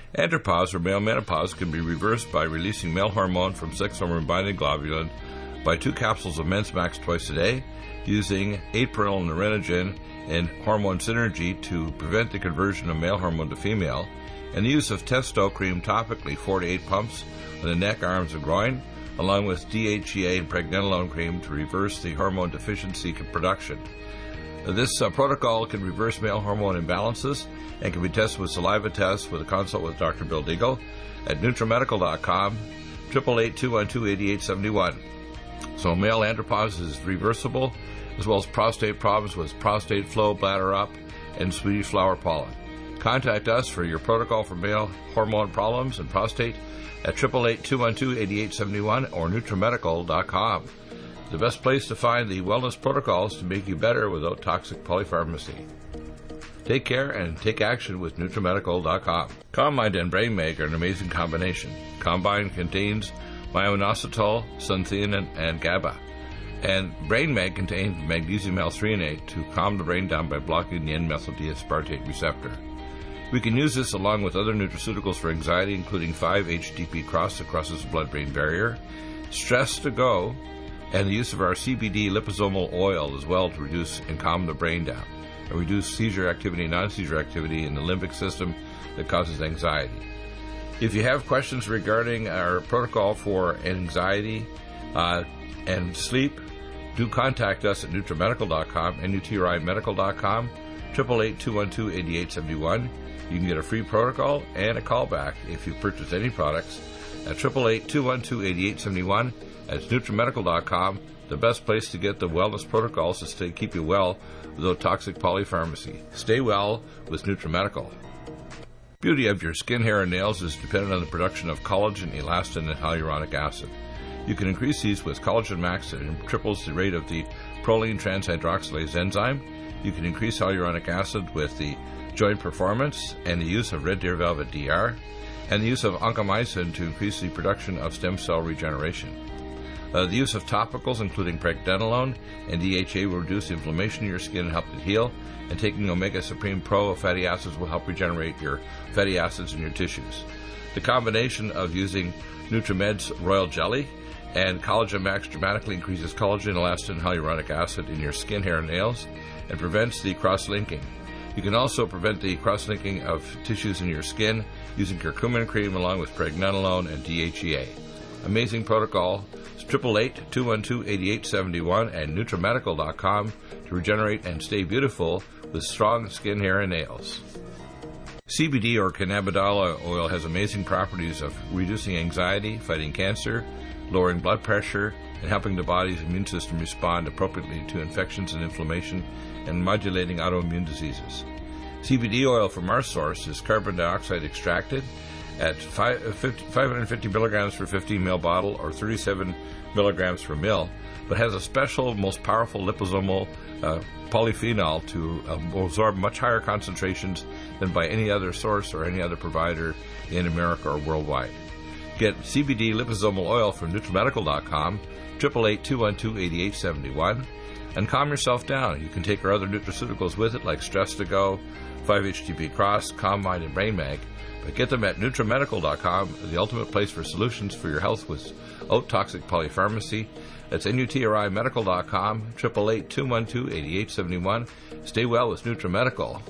Andropause or male menopause can be reversed by releasing male hormone from sex hormone-binding globulin by 2 capsules of Men's Max twice a day, using 8-pearl Nerenogen and hormone synergy to prevent the conversion of male hormone to female, and the use of Testo cream topically 4 to 8 pumps on the neck, arms, and groin, along with DHEA and pregnenolone cream to reverse the hormone deficiency production. This protocol can reverse male hormone imbalances and can be tested with saliva tests with a consult with Dr. Bill Deagle at NutriMedical.com, 888-212-8871. So male andropause is reversible, as well as prostate problems with prostate flow, bladder up, and Swedish flower pollen. Contact us for your protocol for male hormone problems and prostate at 888-212-8871 or NutriMedical.com. The best place to find the wellness protocols to make you better without toxic polypharmacy. Take care and take action with NutriMedical.com. Combine and BrainMag are an amazing combination. Combine contains myo-inositol, suntheanine, and GABA. And BrainMag contains magnesium L-threonate to calm the brain down by blocking the N-methyl D-aspartate receptor. We can use this along with other nutraceuticals for anxiety, including 5-HTP Cross that crosses the blood-brain barrier, Stress to Go, and the use of our CBD liposomal oil as well to reduce and calm the brain down, and reduce seizure activity, non-seizure activity in the limbic system that causes anxiety. If you have questions regarding our protocol for anxiety and sleep, do contact us at NutriMedical.com, NutriMedical.com, 888-212-8871. You can get a free protocol and a callback if you purchase any products at 888-212-8871. That's NutriMedical.com, the best place to get the wellness protocols to keep you well without toxic polypharmacy. Stay well with NutriMedical. Beauty of your skin, hair, and nails is dependent on the production of collagen, elastin, and hyaluronic acid. You can increase these with Collagen Max that triples the rate of the proline transhydroxylase enzyme. You can increase hyaluronic acid with the Joint Performance and the use of Red Deer Velvet DR, and the use of oncomycin to increase the production of stem cell regeneration. The use of topicals, including pregnenolone and DHA, will reduce inflammation in your skin and help it heal, and taking Omega Supreme Pro fatty acids will help regenerate your fatty acids in your tissues. The combination of using Nutrimed's Royal Jelly and Collagen Max dramatically increases collagen, elastin, and hyaluronic acid in your skin, hair, and nails, and prevents the cross-linking. You can also prevent the cross-linking of tissues in your skin using curcumin cream along with pregnenolone and DHEA. Amazing protocol. It's 888-212-8871 and NutriMedical.com to regenerate and stay beautiful with strong skin, hair, and nails. CBD or cannabidiol oil has amazing properties of reducing anxiety, fighting cancer, lowering blood pressure, and helping the body's immune system respond appropriately to infections and inflammation, and modulating autoimmune diseases. CBD oil from our source is carbon dioxide extracted at 550 milligrams per 15 ml bottle or 37 milligrams per ml, but has a special, most powerful liposomal polyphenol to absorb much higher concentrations than by any other source or any other provider in America or worldwide. Get CBD liposomal oil from NutriMedical.com, 888-212-8871, and calm yourself down. You can take our other nutraceuticals with it, like Stress to Go, 5-HTP Cross, Calm Mind, and BrainMag. But get them at NutriMedical.com, the ultimate place for solutions for your health without toxic polypharmacy. That's NutriMedical.com, 888-212-8871. Stay well with NutriMedical.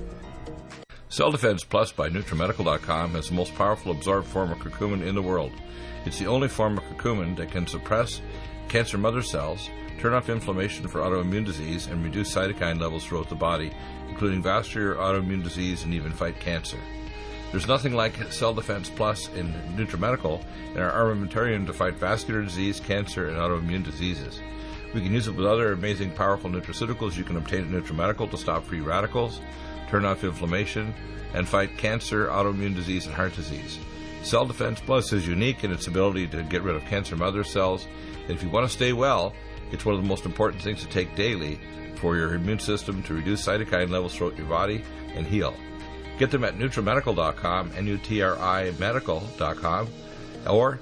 Cell Defense Plus by NutriMedical.com has the most powerful absorbed form of curcumin in the world. It's the only form of curcumin that can suppress cancer mother cells, turn off inflammation for autoimmune disease, and reduce cytokine levels throughout the body, including vascular autoimmune disease and even fight cancer. There's nothing like Cell Defense Plus in NutriMedical and our armamentarium to fight vascular disease, cancer, and autoimmune diseases. We can use it with other amazing, powerful nutraceuticals you can obtain at NutriMedical to stop free radicals, turn off inflammation, and fight cancer, autoimmune disease, and heart disease. Cell Defense Plus is unique in its ability to get rid of cancer mother cells, and if you want to stay well, it's one of the most important things to take daily for your immune system to reduce cytokine levels throughout your body and heal. Get them at NutriMedical.com, NutriMedical.com, or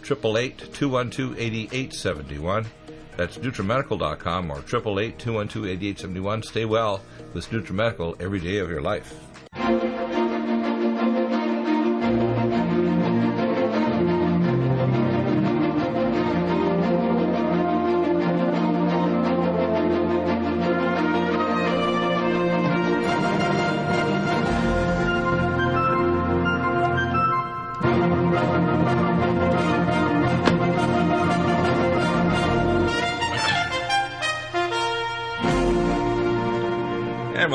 888-212-8871. That's NutriMedical.com or 888-212-8871. Stay well with NutriMedical every day of your life.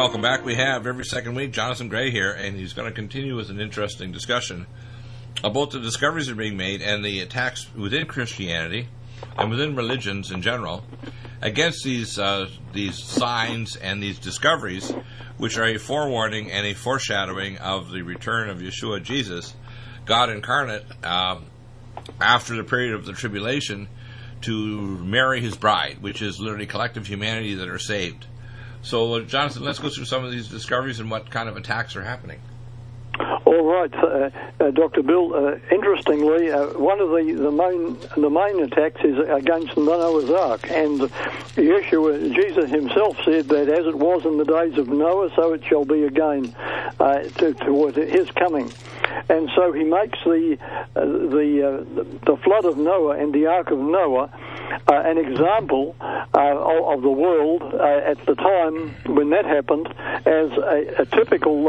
Welcome back. We have every second week Jonathan Gray here, and he's going to continue with an interesting discussion about the discoveries that are being made and the attacks within Christianity and within religions in general against these signs and these discoveries, which are a forewarning and a foreshadowing of the return of Yeshua Jesus, God incarnate, after the period of the tribulation, to marry his bride, which is literally collective humanity that are saved. So, Jonathan, let's go through some of these discoveries and what kind of attacks are happening. All right, Dr. Bill. Interestingly, one of the main attacks is against Noah's Ark, and Yeshua, Jesus himself, said that as it was in the days of Noah, so it shall be again toward his coming. And so he makes the flood of Noah and the Ark of Noah an example of the world at the time when that happened as a typical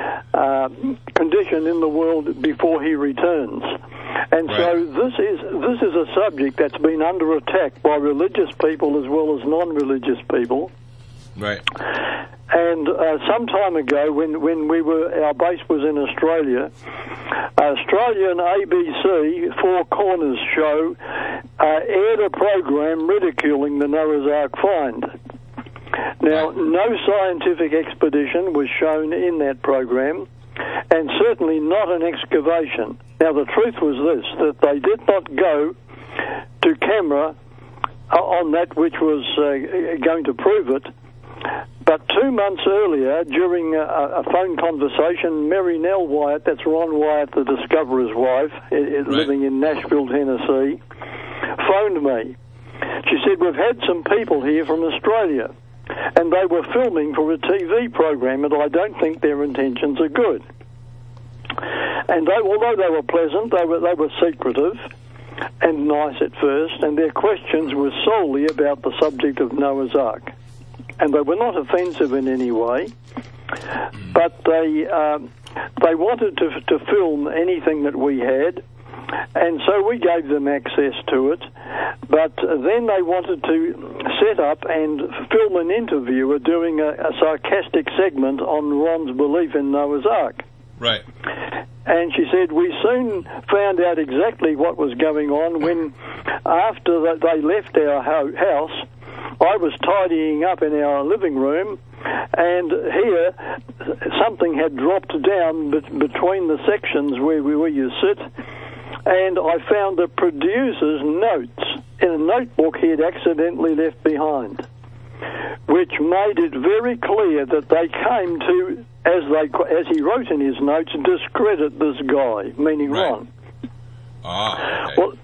condition in the world before he returns. And right. So this is a subject that's been under attack by religious people as well as non-religious people. Right. And some time ago, when our base was in Australia, Australian ABC Four Corners show aired a program ridiculing the Noah's Ark find. Now, no scientific expedition was shown in that program, and certainly not an excavation. Now, the truth was this, that they did not go to camera on that which was going to prove it. But 2 months earlier, during a phone conversation, Mary Nell Wyatt, that's Ron Wyatt, the discoverer's wife, living in Nashville, Tennessee, phoned me. She said, we've had some people here from Australia, and they were filming for a TV program, and I don't think their intentions are good. And although they were pleasant, they were secretive and nice at first, and their questions were solely about the subject of Noah's Ark. And they were not offensive in any way, but they wanted to film anything that we had, and so we gave them access to it. But then they wanted to set up and film an interviewer doing a sarcastic segment on Ron's belief in Noah's Ark. Right. And she said, we soon found out exactly what was going on when, after they left our house, I was tidying up in our living room, and here something had dropped down between the sections where you sit, and I found the producer's notes in a notebook he had accidentally left behind, which made it very clear that they came to, as he wrote in his notes, discredit this guy, meaning right. Ron. Ah, okay. Well,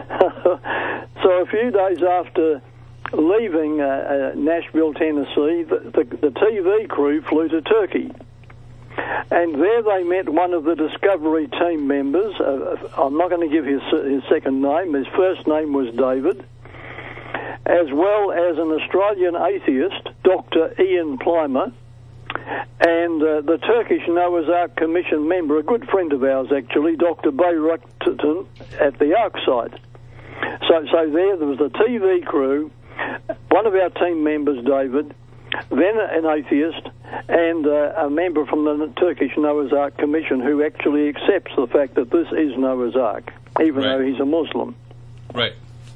so a few days after leaving Nashville, Tennessee, the TV crew flew to Turkey. And there they met one of the Discovery team members. I'm not going to give his second name. His first name was David, as well as an Australian atheist, Dr. Ian Plimer, and the Turkish Noah's Ark Commission member, a good friend of ours actually, Dr. Bayraktan, at the Ark site. So there was the TV crew, one of our team members, David, then an atheist, and a member from the Turkish Noah's Ark Commission who actually accepts the fact that this is Noah's Ark, even though he's a Muslim. Right.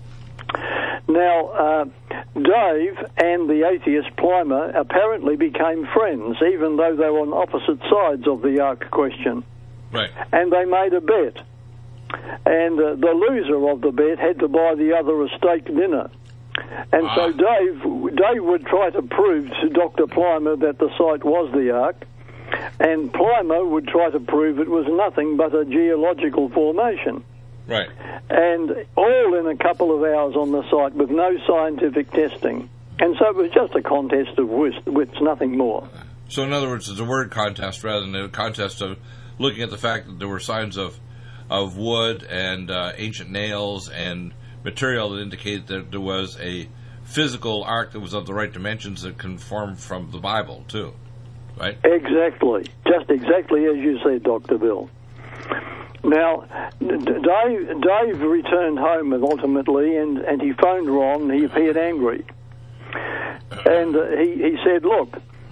Now, Dave and the atheist Plimer apparently became friends, even though they were on opposite sides of the Ark question. Right. And they made a bet. And the loser of the bet had to buy the other a steak dinner. And so Dave would try to prove to Dr. Plimer that the site was the Ark, and Plimer would try to prove it was nothing but a geological formation. Right. And all in a couple of hours on the site with no scientific testing. And so it was just a contest of wits, nothing more. So in other words, it's a word contest rather than a contest of looking at the fact that there were signs of wood and ancient nails and material that indicated that there was a physical ark that was of the right dimensions that conformed from the Bible, too, right? Exactly. Just exactly as you said, Dr. Bill. Now, Dave returned home ultimately, and he phoned Ron. He appeared angry. And he said, look,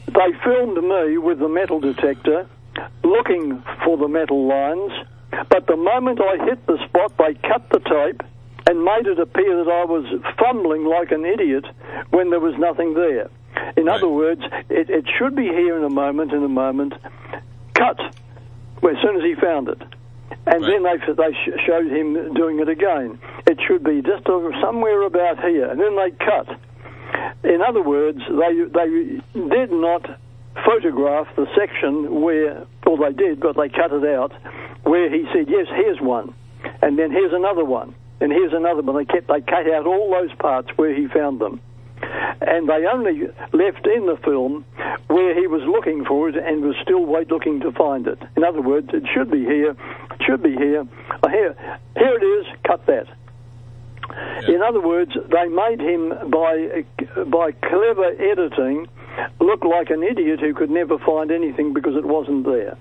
They filmed me with the metal detector looking for the metal lines, but the moment I hit the spot, they cut the tape and made it appear that I was fumbling like an idiot when there was nothing there. In other words, it should be here in a moment, cut as soon as he found it. And then they showed him doing it again. It should be just somewhere about here, and then they cut. In other words, they did not photograph the section where, or they did, but they cut it out, where he said, yes, here's one, and then here's another one, and here's another one. They cut out all those parts where he found them. And they only left in the film where he was looking for it and was still looking to find it. In other words, it should be here, it should be here. Here it is, cut that. Yeah. In other words, they made him, by clever editing, look like an idiot who could never find anything because it wasn't there.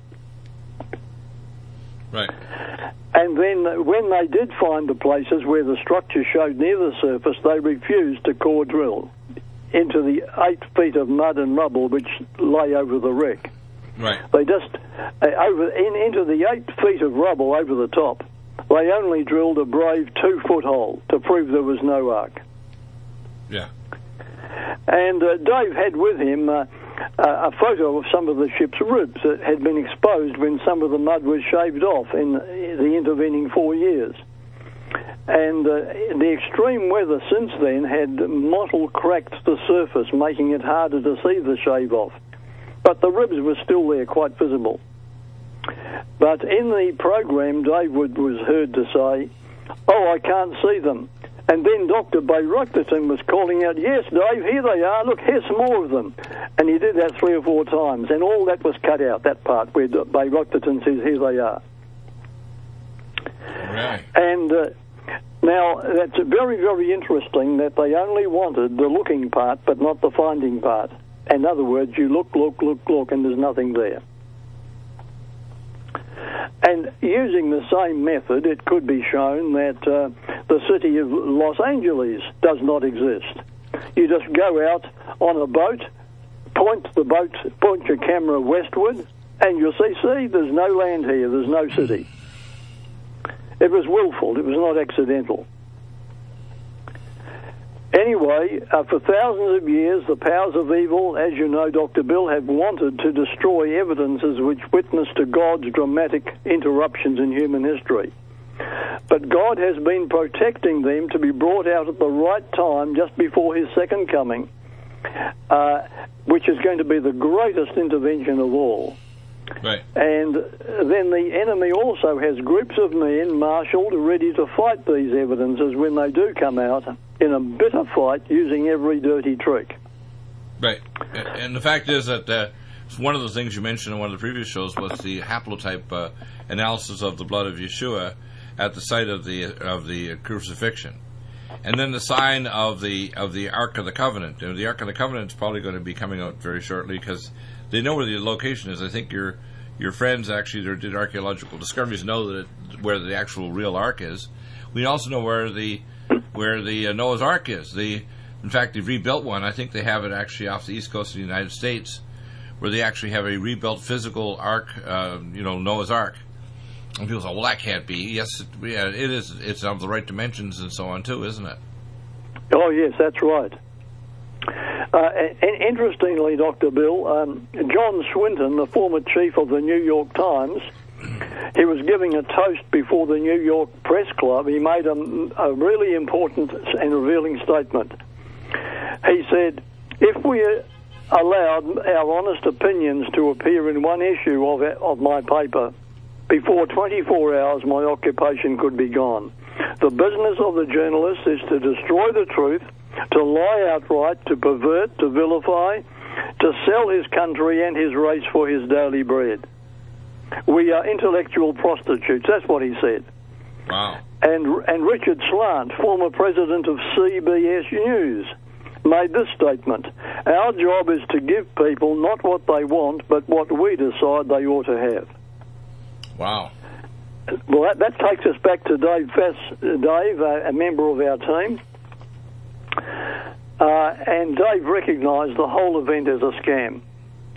Right. And then when they did find the places where the structure showed near the surface, they refused to core drill into the 8 feet of mud and rubble which lay over the wreck. Right. They just, into the 8 feet of rubble over the top, they only drilled a brave 2-foot hole to prove there was no ark. Yeah. And Dave had with him a photo of some of the ship's ribs that had been exposed when some of the mud was shaved off in the intervening 4 years. And the extreme weather since then had mottled cracked the surface, making it harder to see the shave off. But the ribs were still there, quite visible. But in the program, Dave was heard to say, "Oh, I can't see them." And then Dr. Bayrockton was calling out, "Yes, Dave, here they are. Look, here's some more of them." And he did that 3 or 4 times, and all that was cut out, that part where Bayrockton says, "Here they are." Right. And now, that's very, very interesting that they only wanted the looking part, but not the finding part. In other words, you look, and there's nothing there. And using the same method, it could be shown that the city of Los Angeles does not exist. You just go out on a boat, point your camera westward, and you'll see, there's no land here, there's no city. It was willful, it was not accidental. Anyway, for thousands of years, the powers of evil, as you know, Dr. Bill, have wanted to destroy evidences which witness to God's dramatic interruptions in human history. But God has been protecting them to be brought out at the right time, just before his second coming, which is going to be the greatest intervention of all. Right. And then the enemy also has groups of men marshalled ready to fight these evidences when they do come out in a bitter fight using every dirty trick. Right. And the fact is that one of the things you mentioned in one of the previous shows was the haplotype analysis of the blood of Yeshua at the site of the crucifixion. And then the sign of the Ark of the Covenant. The Ark of the Covenant is probably going to be coming out very shortly because they know where the location is. I think your friends actually that did archaeological discoveries know where the actual real Ark is. We also know where the Noah's Ark is. In fact, they've rebuilt one. I think they have it actually off the east coast of the United States, where they actually have a rebuilt physical Ark, Noah's Ark. And people say, well, that can't be. Yes, it is. It's of the right dimensions and so on, too, isn't it? Oh, yes, that's right. And interestingly, Dr. Bill, John Swinton, the former chief of the New York Times, he was giving a toast before the New York Press Club. He made a really important and revealing statement. He said, if we allowed our honest opinions to appear in one issue of my paper, before 24 hours my occupation could be gone. The business of the journalist is to destroy the truth, to lie outright, to pervert, to vilify, to sell his country and his race for his daily bread. We are intellectual prostitutes. That's what he said. Wow. And Richard Slant, former president of CBS News, made this statement. Our job is to give people not what they want, but what we decide they ought to have. Wow. Well, that takes us back to Dave Fass, a member of our team. And Dave recognised the whole event as a scam.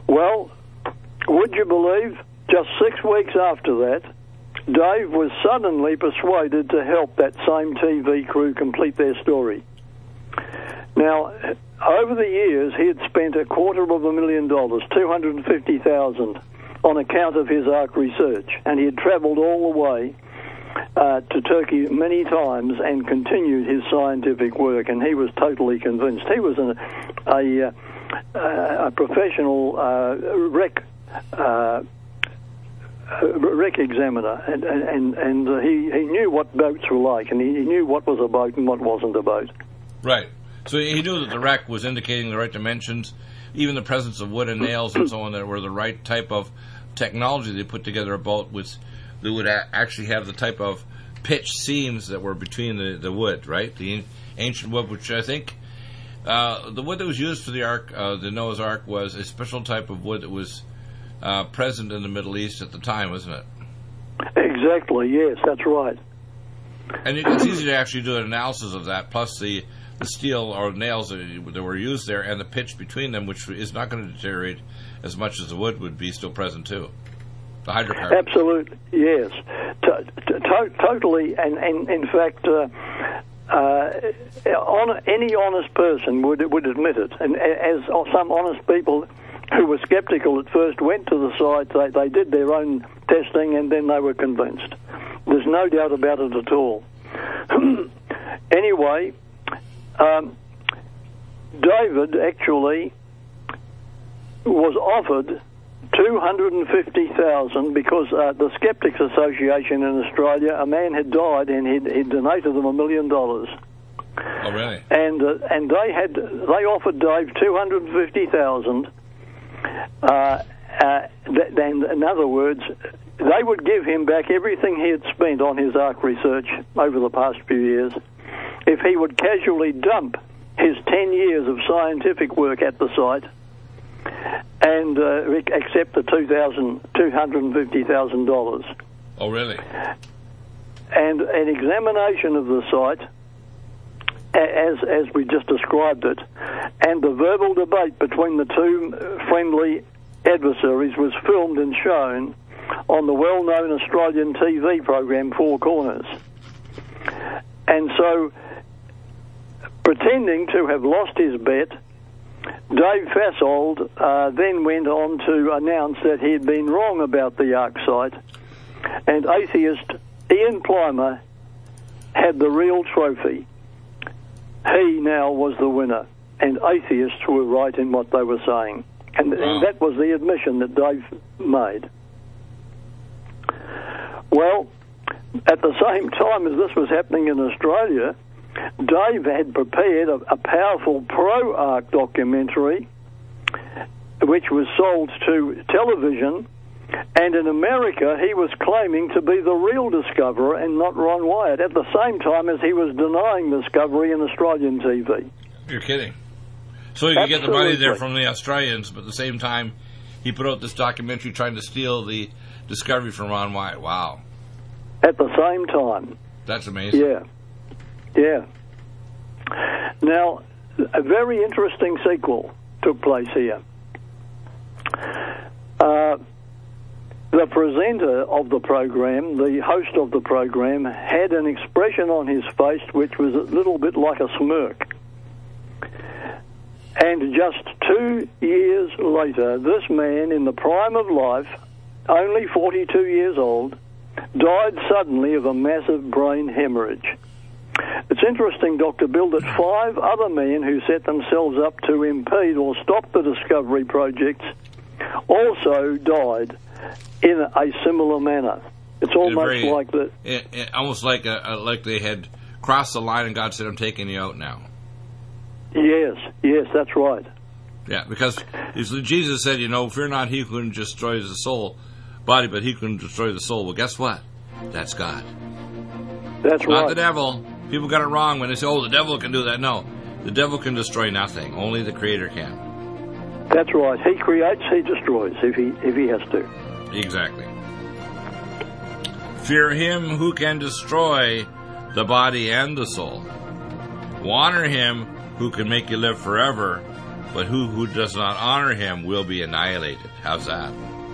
Well, would you believe, just 6 weeks after that, Dave was suddenly persuaded to help that same TV crew complete their story. Now, over the years, he had spent $250,000, $250,000, on account of his ARC research, and he had travelled all the way to Turkey many times and continued his scientific work, and he was totally convinced. He was a professional wreck examiner, and he knew what boats were like, and he knew what was a boat and what wasn't a boat. Right. So he knew that the wreck was indicating the right dimensions, even the presence of wood and nails and so on that were the right type of technology. They put together a boat that would actually have the type of pitch seams that were between the wood, right? The ancient wood, which I think the wood that was used for the Ark, the Noah's Ark, was a special type of wood that was present in the Middle East at the time, wasn't it? Exactly, yes, that's right. And it's easy to actually do an analysis of that, plus the steel or nails that were used there and the pitch between them, which is not going to deteriorate as much as the wood would be still present too. The hydrocarbons. Absolutely, yes. Totally, and in fact, any honest person would admit it. And as some honest people who were skeptical at first went to the site, they did their own testing, and then they were convinced. There's no doubt about it at all. Anyway, David actually was offered $250,000 because the Skeptics Association in Australia, a man had died and he'd donated them $1 million. Oh, really? And they offered Dave $250,000. And in other words, they would give him back everything he had spent on his ARC research over the past few years if he would casually dump his 10 years of scientific work at the site and accept the $250,000. Oh, really? And an examination of the site, as we just described it, and the verbal debate between the two friendly adversaries was filmed and shown on the well-known Australian TV program Four Corners. And so, pretending to have lost his bet, Dave Fassold then went on to announce that he had been wrong about the ARC site, and atheist Ian Plimer had the real trophy. He now was the winner, and atheists were right in what they were saying. And that was the admission that Dave made. Well, at the same time as this was happening in Australia, Dave had prepared a powerful pro-ARC documentary which was sold to television, and in America he was claiming to be the real discoverer and not Ron Wyatt, at the same time as he was denying discovery in Australian TV. You're kidding. So you could get the money there from the Australians, but at the same time he put out this documentary trying to steal the discovery from Ron Wyatt. Wow. At the same time. That's amazing. Yeah. Now, a very interesting sequel took place here. The presenter of the program, the host of the program, had an expression on his face which was a little bit like a smirk. And just 2 years later, this man, in the prime of life, only 42 years old, died suddenly of a massive brain hemorrhage. It's interesting, Dr. Bill, that 5 other men who set themselves up to impede or stop the discovery projects also died in a similar manner. It's almost like that. Almost like they had crossed the line and God said, "I'm taking you out now." Yes, that's right. Yeah, because Jesus said, fear not he who can destroy the body, but he who can destroy the soul. Well, guess what? That's God. That's right. Not the devil. People got it wrong when they say, the devil can do that. No, the devil can destroy nothing. Only the Creator can. That's right. He creates, he destroys, if he has to. Exactly. Fear him who can destroy the body and the soul. Honor him who can make you live forever, but who does not honor him will be annihilated. How's that?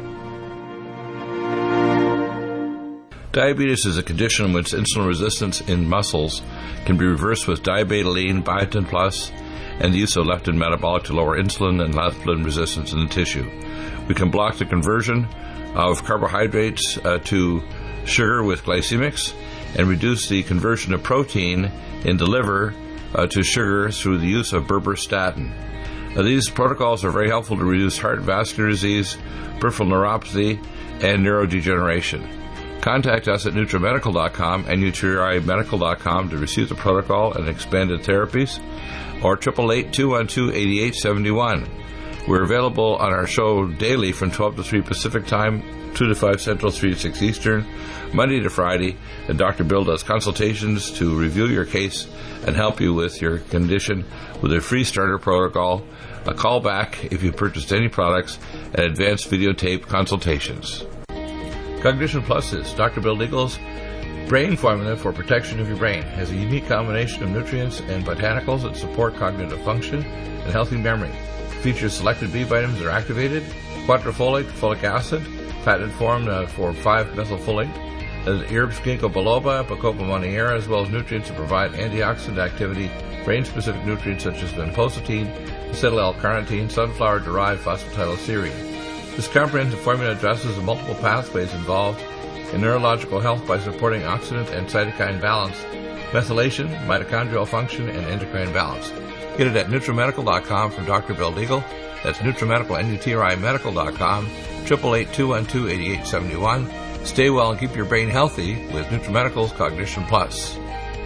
Diabetes is a condition in which insulin resistance in muscles can be reversed with diabetoline, biotin plus, and the use of leptin metabolic to lower insulin and leptin resistance in the tissue. We can block the conversion of carbohydrates to sugar with glycemics and reduce the conversion of protein in the liver to sugar through the use of berberstatin. These protocols are very helpful to reduce heart vascular disease, peripheral neuropathy, and neurodegeneration. Contact us at NutriMedical.com and NutriMedical.com to receive the protocol and expanded therapies, or 888-212-8871. We're available on our show daily from 12 to 3 Pacific Time, 2 to 5 Central, 3 to 6 Eastern, Monday to Friday, and Dr. Bill does consultations to review your case and help you with your condition with a free starter protocol, a call back if you purchased any products, and advanced videotape consultations. Cognition Plus is Dr. Bill Deagle's brain formula for protection of your brain. It has a unique combination of nutrients and botanicals that support cognitive function and healthy memory. It features selected B vitamins that are activated, quadrifolate, folic acid, patented form for 5-methylfolate, herbs ginkgo biloba, bacopa monnieri, as well as nutrients that provide antioxidant activity, brain-specific nutrients such as vinpocetine, acetyl-L-carnitine, sunflower-derived phosphatidylserine. This comprehensive formula addresses the multiple pathways involved in neurological health by supporting oxidant and cytokine balance, methylation, mitochondrial function, and endocrine balance. Get it at NutriMedical.com from Dr. Bill Deagle. That's NutriMedical, NutriMedical.com, 888-212-8871. Stay well and keep your brain healthy with NutriMedical's Cognition Plus.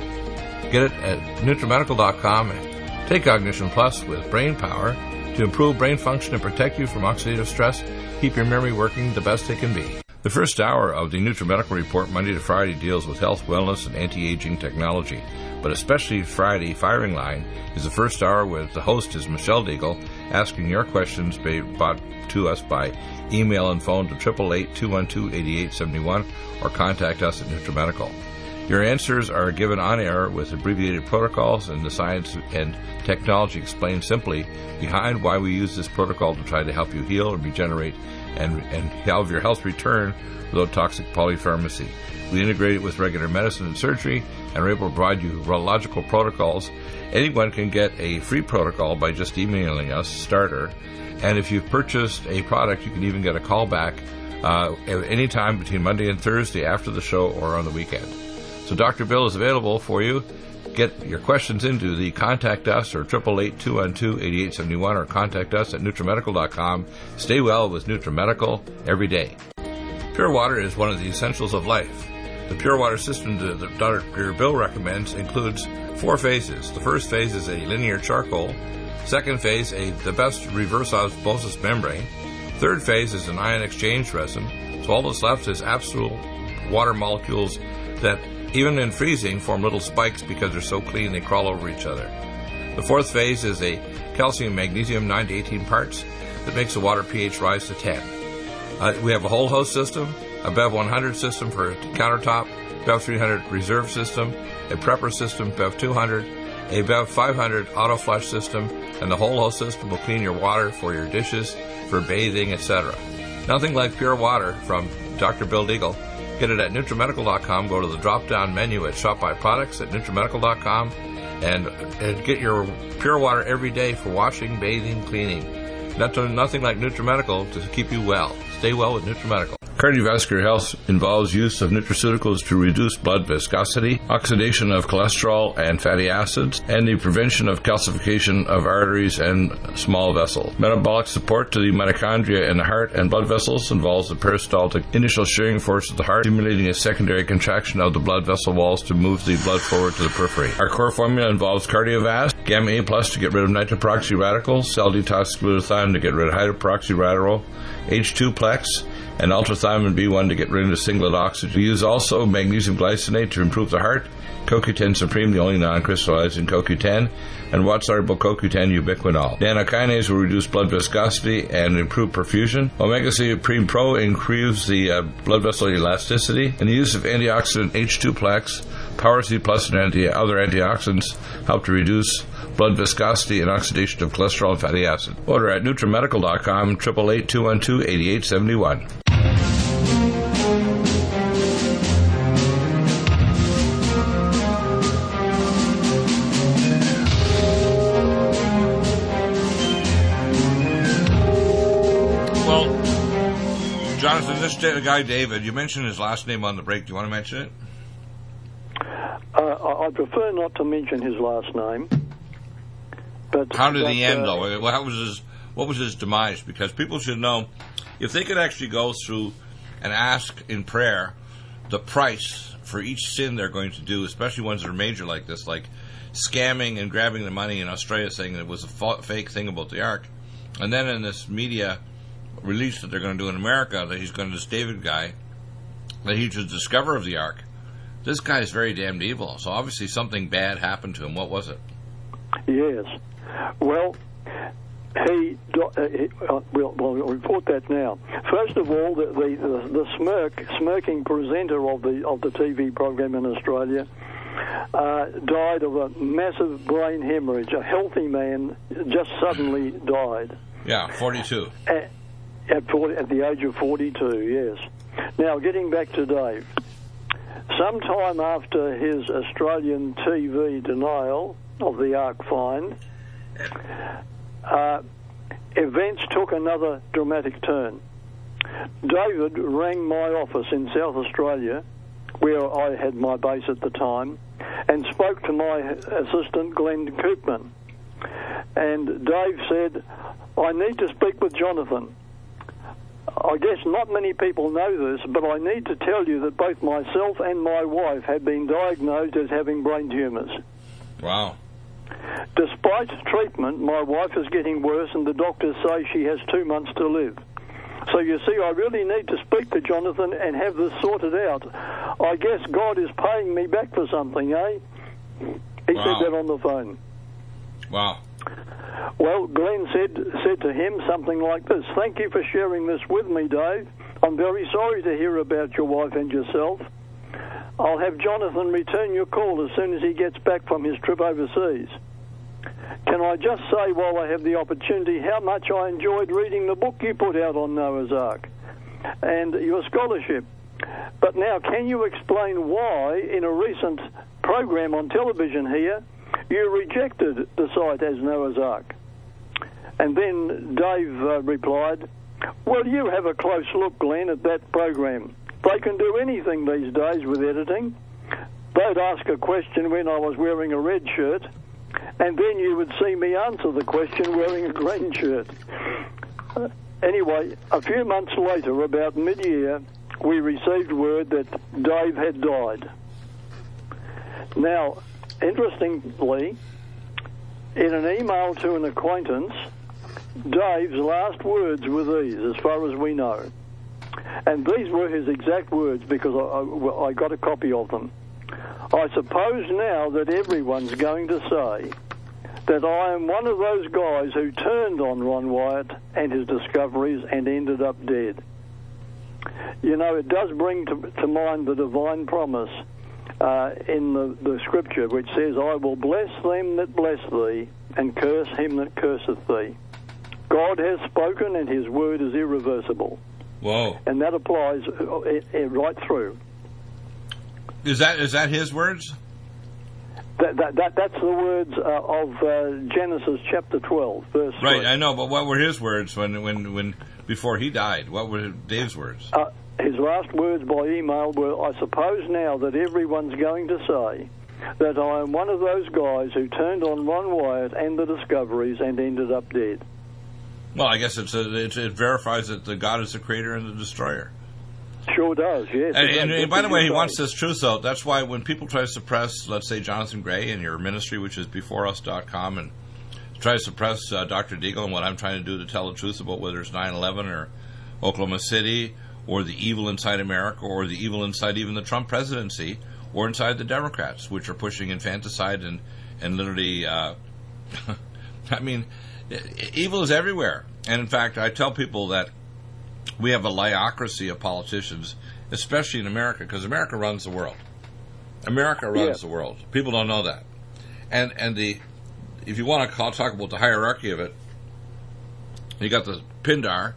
Get it at NutriMedical.com and take Cognition Plus with brain power to improve brain function and protect you from oxidative stress. Keep your memory working the best it can be. The first hour of the NutriMedical Report, Monday to Friday, deals with health, wellness, and anti-aging technology. But especially Friday, Firing Line, is the first hour where the host is Michelle Deagle, asking your questions brought to us by email and phone to 888-212-8871 or contact us at NutriMedical. Your answers are given on air with abbreviated protocols and the science and technology explained simply behind why we use this protocol to try to help you heal and regenerate and have your health return without toxic polypharmacy. We integrate it with regular medicine and surgery and are able to provide you urological protocols. Anyone can get a free protocol by just emailing us, starter. And if you've purchased a product, you can even get a call back at any time between Monday and Thursday after the show or on the weekend. So Dr. Bill is available for you. Get your questions into the Contact Us or 888-212-8871 or contact us at NutriMedical.com. Stay well with NutriMedical every day. Pure water is one of the essentials of life. The pure water system that Dr. Bill recommends includes 4 phases. The first phase is a linear charcoal. Second phase, the best reverse osmosis membrane. Third phase is an ion exchange resin. So all that's left is absolute water molecules that even in freezing form little spikes because they're so clean they crawl over each other. The fourth phase is a calcium magnesium 9 to 18 parts that makes the water pH rise to 10. We have a whole host system, a BEV 100 system for countertop, BEV 300 reserve system, a prepper system, BEV 200, a BEV 500 auto flush system, and the whole host system will clean your water for your dishes, for bathing, etc. Nothing like pure water from Dr. Bill Deagle. Get it at NutriMedical.com. Go to the drop-down menu at Shop by Products at NutriMedical.com and get your pure water every day for washing, bathing, cleaning. Nothing like NutriMedical to keep you well. Stay well with NutriMedical. Cardiovascular health involves use of nutraceuticals to reduce blood viscosity, oxidation of cholesterol and fatty acids, and the prevention of calcification of arteries and small vessels. Metabolic support to the mitochondria in the heart and blood vessels involves the peristaltic initial shearing force of the heart, stimulating a secondary contraction of the blood vessel walls to move the blood forward to the periphery. Our core formula involves Cardiovasc, Gamma A Plus to get rid of nitroperoxy radicals, Cell Detox Glutathione to get rid of hydroperoxy radical, H2 Plex, and ultrathymine B1 to get rid of singlet oxygen. We use also magnesium glycinate to improve the heart, CoQ10 Supreme, the only non-crystallizing CoQ10, and water-soluble CoQ10 ubiquinol. Nanokinase will reduce blood viscosity and improve perfusion. Omega-3 Supreme Pro improves the blood vessel elasticity, and the use of antioxidant H2 Plex, Power C Plus, and other antioxidants help to reduce blood viscosity, and oxidation of cholesterol and fatty acid. Order at NutriMedical.com, 888-212-8871. Jonathan, this guy David, you mentioned his last name on the break. Do you want to mention it? I prefer not to mention his last name. But how did he end, though? What was his demise? Because people should know, if they could actually go through and ask in prayer the price for each sin they're going to do, especially ones that are major like this, like scamming and grabbing the money in Australia, saying that it was a fake thing about the Ark, and then in this media release that they're going to do in America, that he's going to, this David guy, that he's the discoverer of the Ark. This guy is very damned evil. So obviously something bad happened to him. What was it? Yes. Well, we'll report that now. First of all, the smirking presenter of the TV program in Australia died of a massive brain hemorrhage. A healthy man just suddenly died. Yeah, 42. At the age of 42, yes. Now, getting back to Dave. Sometime after his Australian TV denial of the Ark find, events took another dramatic turn. David rang my office in South Australia, where I had my base at the time, and spoke to my assistant, Glenn Koopman. And Dave said, "I need to speak with Jonathan. I guess not many people know this, but I need to tell you that both myself and my wife have been diagnosed as having brain tumors." Wow. Despite treatment, my wife is getting worse, and the doctors say she has 2 months to live. So you see, I really need to speak to Jonathan and have this sorted out. I guess God is paying me back for something, eh? He said that on the phone. Wow. Well, Glenn said to him something like this: "Thank you for sharing this with me, Dave. I'm very sorry to hear about your wife and yourself. I'll have Jonathan return your call as soon as he gets back from his trip overseas. Can I just say, while I have the opportunity, how much I enjoyed reading the book you put out on Noah's Ark and your scholarship. But now, can you explain why, in a recent program on television here, you rejected the site as Noah's Ark?" And then Dave replied, "Well, you have a close look, Glenn, at that program. They can do anything these days with editing. They'd ask a question when I was wearing a red shirt, and then you would see me answer the question wearing a green shirt." Anyway, a few months later, about mid-year, we received word that Dave had died. Now, interestingly, in an email to an acquaintance, Dave's last words were these, as far as we know. And these were his exact words, because I got a copy of them. "I suppose now that everyone's going to say that I am one of those guys who turned on Ron Wyatt and his discoveries and ended up dead." You know, it does bring to mind the divine promise in the scripture, which says, "I will bless them that bless thee, and curse him that curseth thee." God has spoken, and his word is irreversible. Whoa. And that applies right through. Is that his words? That's the words of Genesis chapter 12, verse 3. Right, I know, but what were his words when before he died? What were Dave's words? His last words by email were, "I suppose now that everyone's going to say that I am one of those guys who turned on Ron Wyatt and the discoveries and ended up dead." Well, I guess it verifies that the God is the creator and the destroyer. Sure does, yes. And by the way, he wants this truth out. That's why when people try to suppress, let's say, Jonathan Gray and your ministry, which is beforeus.com, and try to suppress Dr. Deagle and what I'm trying to do to tell the truth about whether it's 9/11 or Oklahoma City or the evil inside America or the evil inside even the Trump presidency or inside the Democrats, which are pushing infanticide and literally, I mean, evil is everywhere. And in fact, I tell people that we have a liocracy of politicians, especially in America, because America runs the world. America runs the world. People don't know that. And if you want to talk about the hierarchy of it, you got the Pindar,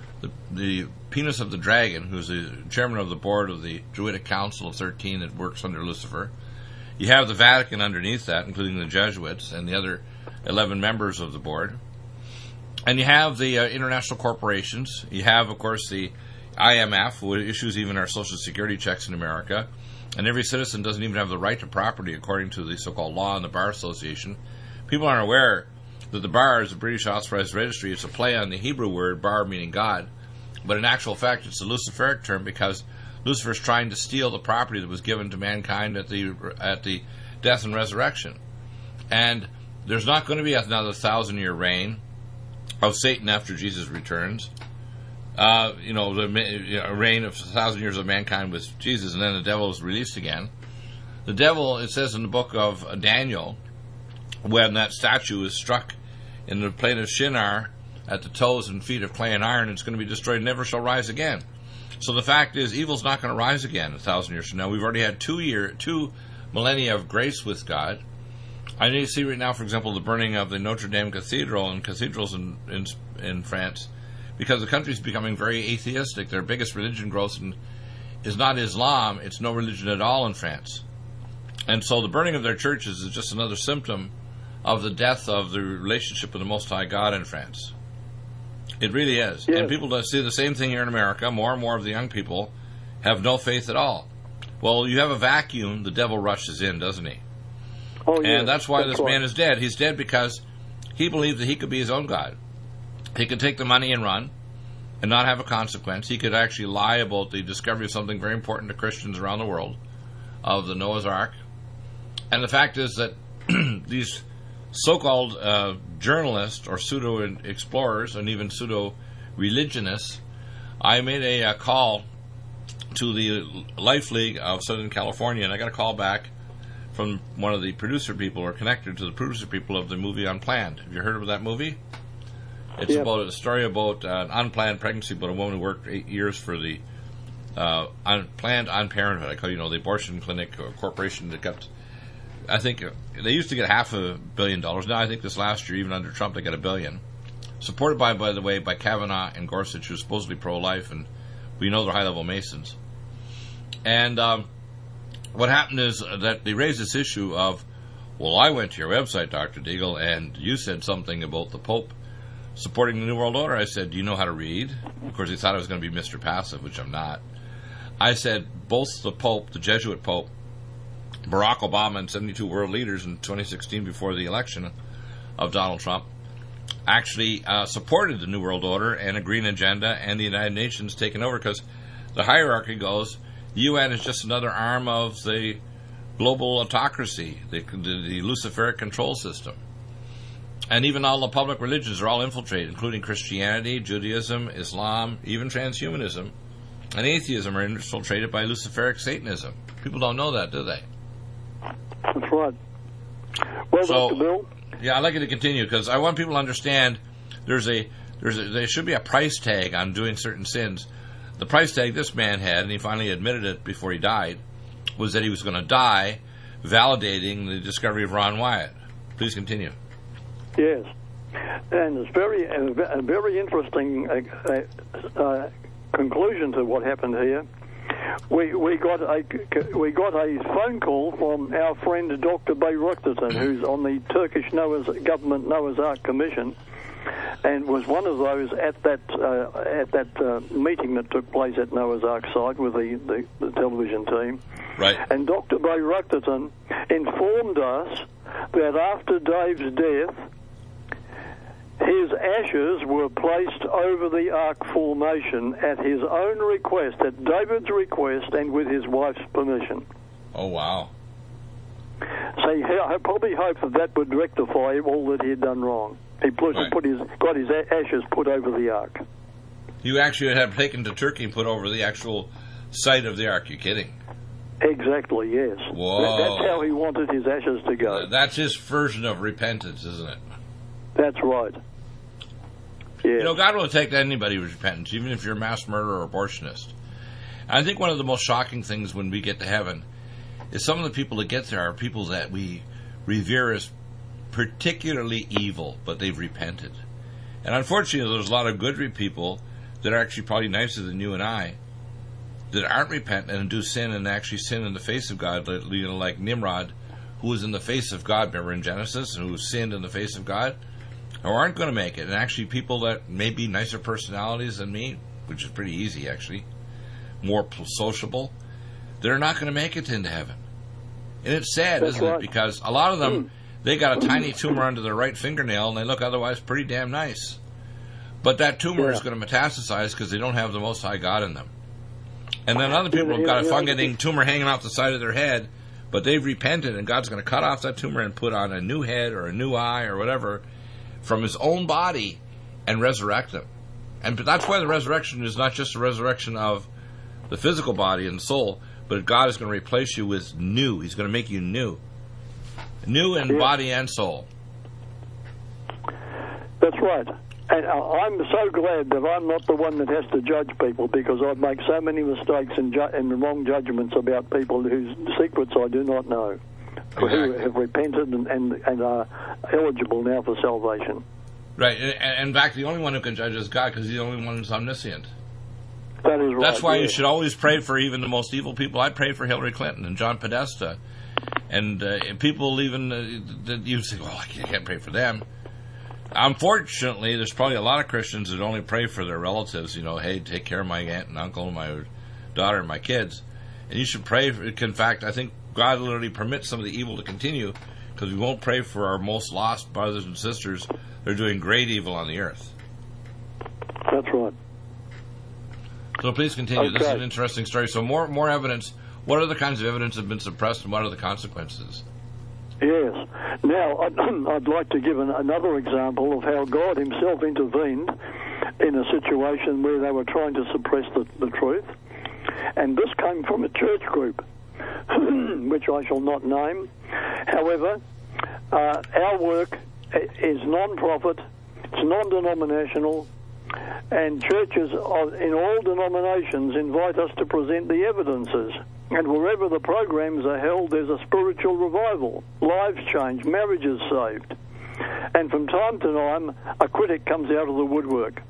the penis of the dragon, who's the chairman of the board of the Druidic Council of 13 that works under Lucifer. You have the Vatican underneath that, including the Jesuits and the other 11 members of the board. And you have the international corporations. You have, of course, the IMF, who issues even our Social Security checks in America. And every citizen doesn't even have the right to property according to the so-called law in the Bar Association. People aren't aware that the bar is a British authorized registry. It's a play on the Hebrew word bar, meaning God. But in actual fact, it's a Luciferic term because Lucifer's trying to steal the property that was given to mankind at the death and resurrection. And there's not going to be another 1,000-year reign of Satan after Jesus returns. A reign of 1,000 years of mankind with Jesus, and then the devil is released again. The devil, it says in the book of Daniel, when that statue is struck in the plain of Shinar at the toes and feet of clay and iron, it's going to be destroyed and never shall rise again. So the fact is, evil's not going to rise again 1,000 years from now. We've already had 2 millennia of grace with God. I need to see right now, for example, the burning of the Notre Dame Cathedral and cathedrals in France, because the country's becoming very atheistic. Their biggest religion growth is not Islam, it's no religion at all in France. And so the burning of their churches is just another symptom of the death of the relationship with the Most High God in France. It really is. Yes. And people see the same thing here in America. More and more of the young people have no faith at all. Well, you have a vacuum, the devil rushes in, doesn't he? Oh, yeah. And that's why this man is dead. He's dead because he believed that he could be his own God. He could take the money and run and not have a consequence. He could actually lie about the discovery of something very important to Christians around the world, of the Noah's Ark. And the fact is that these so-called journalists or pseudo-explorers and even pseudo-religionists, I made a call to the Life League of Southern California, and I got a call back from one of the producer people, or connected to the producer people of the movie Unplanned. Have you heard of that movie? It's about a story about an unplanned pregnancy, about a woman who worked 8 years for the Planned Parenthood. I call the abortion clinic or corporation that got, I think they used to get $500 million. Now I think this last year, even under Trump, they got $1 billion. Supported by the way, by Kavanaugh and Gorsuch, who's supposedly pro-life, and we know they're high-level Masons. And what happened is that they raised this issue of, well, I went to your website, Dr. Deagle, and you said something about the Pope supporting the New World Order. I said, do you know how to read? Of course, they thought I was going to be Mr. Passive, which I'm not. I said, both the Pope, the Jesuit Pope, Barack Obama, and 72 world leaders in 2016 before the election of Donald Trump actually supported the New World Order and a green agenda and the United Nations taking over, because the hierarchy goes, the UN is just another arm of the global autocracy, the Luciferic control system. And even all the public religions are all infiltrated, including Christianity, Judaism, Islam, even transhumanism, and atheism are infiltrated by Luciferic Satanism. People don't know that, do they? That's right. Well, so, Dr. Bill. Yeah, I'd like you to continue, because I want people to understand there should be a price tag on doing certain sins. The price tag this man had, and he finally admitted it before he died, was that he was going to die validating the discovery of Ron Wyatt. Please continue. Yes, and it's a very interesting conclusion to what happened here. We got a phone call from our friend Dr. Bayraktarson, who's on the Turkish government Noah's Ark Commission, and was one of those at that meeting that took place at Noah's Ark site with the television team. Right. And Dr. Bayraktarson informed us that after Dave's death, his ashes were placed over the Ark formation at his own request, at David's request, and with his wife's permission. Oh, wow. So he probably hoped that would rectify all that he had done wrong. He got his ashes put over the Ark. You actually had taken to Turkey and put over the actual site of the Ark. You're kidding. Exactly, yes. Whoa. That's how he wanted his ashes to go. That's his version of repentance, isn't it? That's right. Yeah. God will take anybody with repentance, even if you're a mass murderer or abortionist. And I think one of the most shocking things when we get to heaven is some of the people that get there are people that we revere as particularly evil, but they've repented. And unfortunately, there's a lot of good people that are actually probably nicer than you and I that aren't repentant and do sin and actually sin in the face of God, like Nimrod, who was in the face of God, remember in Genesis, and who sinned in the face of God, or aren't going to make it. And actually people that may be nicer personalities than me, which is pretty easy actually, more sociable, they're not going to make it into heaven. And it's sad, isn't it? Because a lot of them, they got a tiny tumor under their right fingernail and they look otherwise pretty damn nice. But that tumor is going to metastasize because they don't have the Most High God in them. And then other people have got a fungating tumor hanging off the side of their head, but they've repented and God's going to cut off that tumor and put on a new head or a new eye or whatever from His own body and resurrect them. And that's why the resurrection is not just a resurrection of the physical body and the soul, but God is going to replace you with new. He's going to make you new. New in body and soul. That's right. And I'm so glad that I'm not the one that has to judge people, because I make so many mistakes and wrong judgments about people whose secrets I do not know, who have repented and are eligible now for salvation. Right. And in fact, the only one who can judge is God, because He's the only one who's omniscient. That is right. That's why you should always pray for even the most evil people. I pray for Hillary Clinton and John Podesta. And people even, you say, well, I can't pray for them. Unfortunately, there's probably a lot of Christians that only pray for their relatives. Hey, take care of my aunt and uncle and my daughter and my kids. And you should pray for, in fact, I think God literally permits some of the evil to continue, because we won't pray for our most lost brothers and sisters. They're doing great evil on the earth. That's right. So please continue. Okay. This is an interesting story. So more evidence. What other kinds of evidence have been suppressed, and what are the consequences? Yes. Now, I'd like to give another example of how God Himself intervened in a situation where they were trying to suppress the truth. And this came from a church group, which I shall not name. However, our work is non-profit, it's non-denominational, and churches in all denominations invite us to present the evidences. And wherever the programs are held, there's a spiritual revival, lives change, marriages saved. And from time to time, a critic comes out of the woodwork.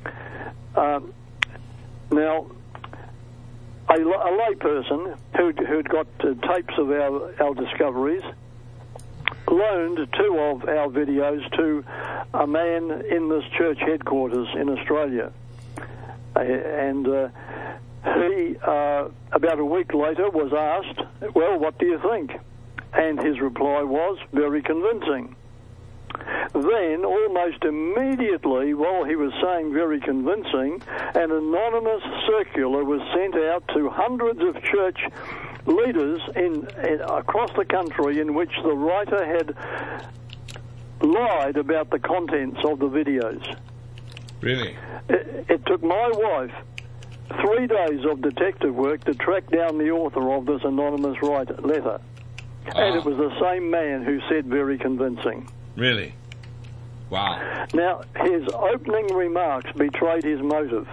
Now, a layperson who'd got tapes of our discoveries loaned 2 of our videos to a man in this church headquarters in Australia. And he, about a week later, was asked, well, what do you think? And his reply was, very convincing. Then, almost immediately, while he was saying very convincing, an anonymous circular was sent out to hundreds of church leaders across the country, in which the writer had lied about the contents of the videos. Really? It took my wife 3 days of detective work to track down the author of this anonymous letter. And it was the same man who said very convincing. Really? Wow. Now, his opening remarks betrayed his motive.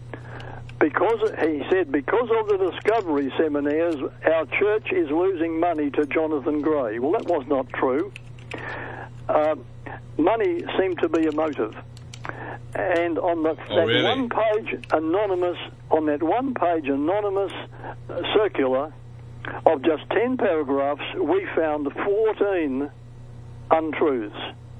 He said, because of the discovery seminars, our church is losing money to Jonathan Gray. Well, that was not true. Money seemed to be a motive. And on that one page anonymous circular of just 10 paragraphs, we found 14 untruths.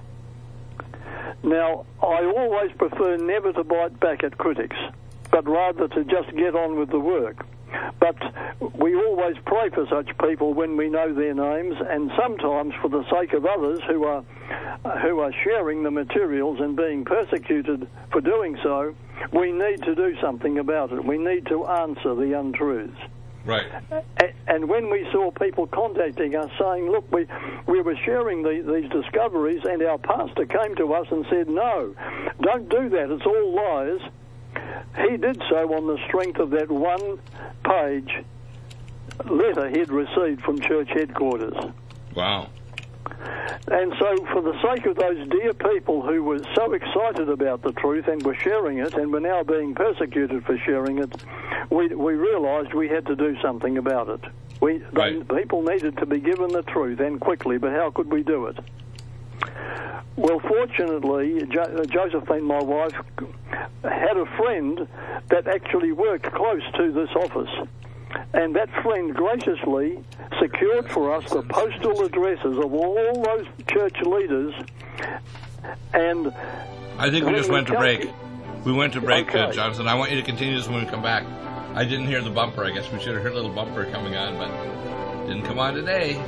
Now, I always prefer never to bite back at critics, but rather to just get on with the work. But we always pray for such people when we know their names, and sometimes for the sake of others who are sharing the materials and being persecuted for doing so, we need to do something about it. We need to answer the untruths. Right. And when we saw people contacting us saying, look, we were sharing these discoveries, and our pastor came to us and said, no, don't do that, it's all lies. He did so on the strength of that one-page letter he'd received from church headquarters. Wow. And so for the sake of those dear people who were so excited about the truth and were sharing it and were now being persecuted for sharing it, we realized we had to do something about it. People needed to be given the truth, and quickly, but how could we do it? Well, fortunately, Josephine, my wife, had a friend that actually worked close to this office. And that friend graciously secured for us the postal addresses of all those church leaders. And I think we just went to break. We went to break, okay. Jonathan. I want you to continue this when we come back. I didn't hear the bumper. I guess we should have heard a little bumper coming on, but didn't come on today.